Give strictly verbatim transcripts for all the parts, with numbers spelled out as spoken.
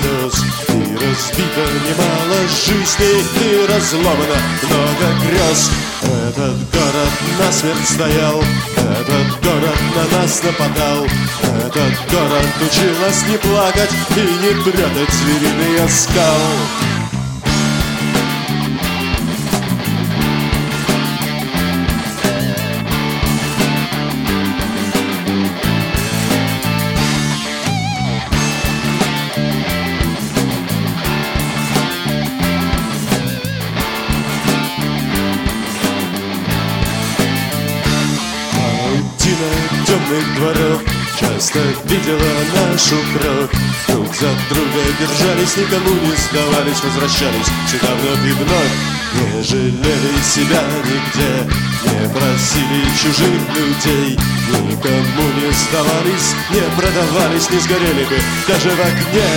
слез. И разбито немало жизней, и разломано много грез. Этот город насмерть стоял, этот город на нас нападал. Этот город учил нас не плакать и не прятать звериный оскал. Темных дворов часто видела нашу кровь. Друг за друга держались, никому не сдавались, возвращались всегда вновь и вновь. Не жалели себя нигде, не просили чужих людей, никому не сдавались, не продавались, не сгорели бы даже в огне.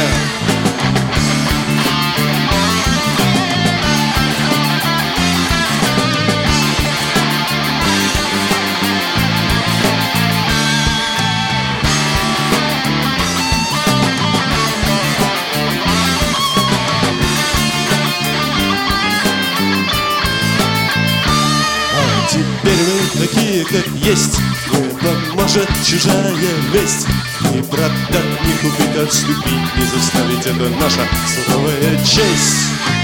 Теперь мы такие, как есть, не поможет чужая весть. Ни продать, ни купить, отступить, не заставить, это наша суровая честь.